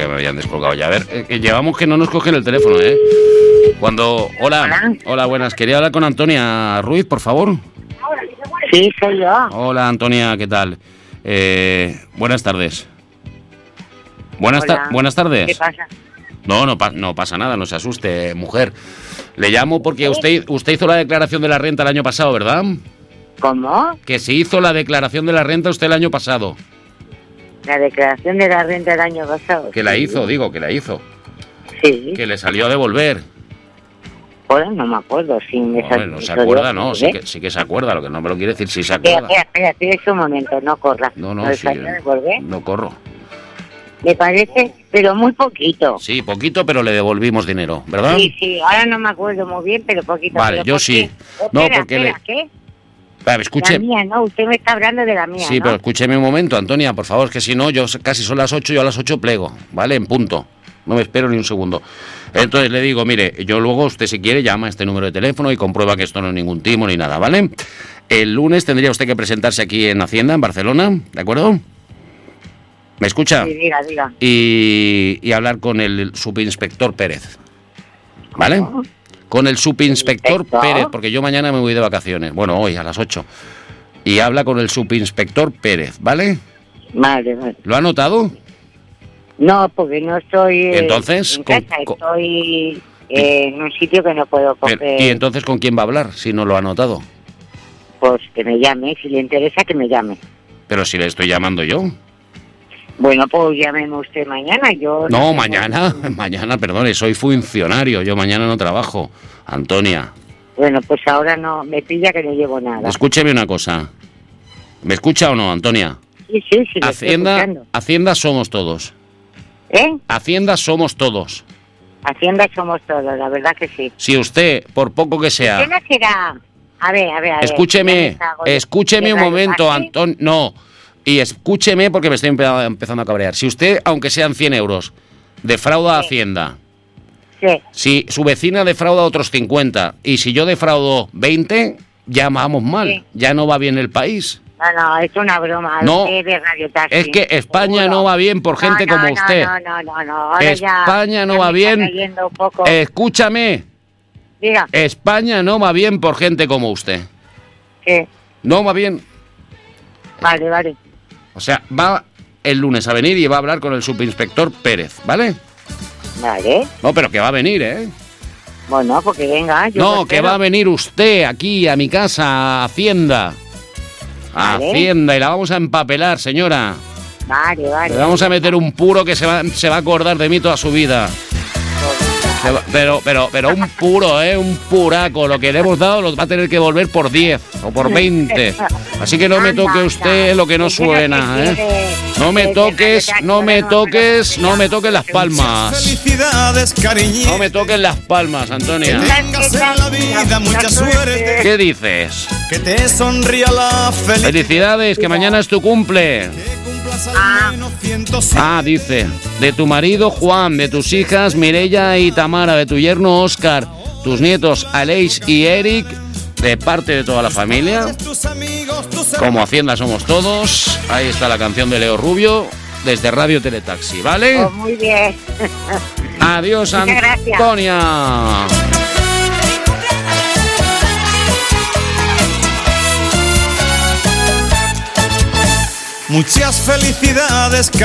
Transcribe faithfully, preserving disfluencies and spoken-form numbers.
me habían descolgado ya. A ver, eh, que llevamos que no nos cogen el teléfono, ¿eh? Cuando... Hola. Hola. Hola, buenas. Quería hablar con Antonia Ruiz, por favor. Sí, soy yo. Hola, Antonia, ¿qué tal? Eh, buenas tardes. Buenas, ta- buenas tardes. ¿Qué pasa? No, no, pa- no pasa nada, no se asuste, mujer. Le llamo porque usted, usted hizo la declaración de la renta el año pasado, ¿verdad? ¿Cómo? Que se hizo la declaración de la renta usted el año pasado. La declaración de la renta del año pasado. Que la hizo, digo, que la hizo. Sí. Que le salió a devolver. Pues no me acuerdo. Si me No, no se acuerda, no, sí que, sí que se acuerda, lo que no me lo quiere decir, sí se Espera, acuerda. espera, espera, espera un momento, no corra. No, no, ¿Me sí, salió a devolver? no corro. Me parece, pero muy poquito. Sí, poquito, pero le devolvimos dinero, ¿verdad? Sí, sí, ahora no me acuerdo muy bien, pero poquito. Vale, pero yo ¿por sí. qué? No, Espera, porque espera, le- ¿qué? Vale, escuche. La mía, no, usted me está hablando de la mía, Sí, ¿no? pero escúcheme un momento, Antonia, por favor, que si no, yo casi son las ocho, yo a las ocho plego, ¿vale? En punto. No me espero ni un segundo. Entonces le digo, mire, yo luego, usted si quiere, llama a este número de teléfono y comprueba que esto no es ningún timo ni nada, ¿vale? El lunes tendría usted que presentarse aquí en Hacienda, en Barcelona, ¿de acuerdo? ¿Me escucha? Sí, diga, diga. Y, y hablar con el subinspector Pérez, ¿vale? ¿Cómo? Con el subinspector ¿Inspector? Pérez, porque yo mañana me voy de vacaciones, bueno, hoy a las ocho. Y habla con el subinspector Pérez, ¿vale? Vale, vale. ¿Lo ha notado? No, porque no estoy eh, Entonces, en con- casa, con- estoy eh, en un sitio que no puedo Pero- coger. ¿Y entonces con quién va a hablar si no lo ha notado? Pues que me llame, si le interesa que me llame. Pero si le estoy llamando yo. Bueno, pues llámeme usted mañana, yo... No, tengo- mañana, mañana, perdone, soy funcionario, yo mañana no trabajo. Antonia, Bueno, pues ahora no, me pilla que no llevo nada. escúcheme una cosa. ¿Me escucha o no, Antonia? Sí, sí, sí, lo estoy Hacienda, escuchando. Hacienda somos todos. ¿Eh? Hacienda somos todos. Hacienda somos todos, la verdad que sí. Si usted, por poco que sea... ¿Qué no será? A ver, a ver, a ver. Escúcheme, ya me cago de- escúcheme de un radio, momento, ¿así? Antonio. No, y escúcheme porque me estoy empe- empezando a cabrear. Si usted, aunque sean cien euros, defrauda a Sí. Hacienda, Sí, si su vecina defrauda otros cincuenta, y si yo defraudo veinte, ya vamos mal, Sí. ya no va bien el país. no, no, es una broma. No, usted de Radio Taxi, Es que España seguro. no va bien por gente No, no, como no, usted. No, no, no, no, ahora ya- España no ya va me está bien. cayendo un poco. Escúchame, Diga, España no va bien por gente como usted. ¿qué? No va bien. Vale, vale. O sea, va el lunes a venir y va a hablar con el subinspector Pérez, ¿vale? Vale. No, pero que va a venir, ¿eh? Bueno, porque venga. Yo No, lo que espero. va a venir usted aquí a mi casa, a Hacienda. A Vale. Hacienda, y la vamos a empapelar, señora. Vale, vale. Le vamos a meter un puro que se va, se va a acordar de mí toda su vida. Se va- Pero, pero, pero un puro, ¿eh? Un puraco. Lo que le hemos dado lo va a tener que volver por diez o por veinte. Así que no me toque usted lo que no suena, ¿eh? No me toques, no me toques, no me toques las palmas. Felicidades, cariñito. No me toques las palmas, Antonia. Tengas en la vida mucha suerte. ¿Qué dices? Que te sonría la felicidad. Felicidades, que mañana es tu cumple. Que cumplas al menos ciento siete. Ah, dice, de tu marido Juan, de tus hijas Mireia y Tamara, de tu yerno Óscar, tus nietos Aleix y Eric, de parte de toda la familia. Tus amigos, tus Como Hacienda somos todos. Ahí está la canción de Leo Rubio, desde Radio Teletaxi, ¿vale? Pues muy bien. Adiós, Muchas gracias. Antonia. Muchas felicidades.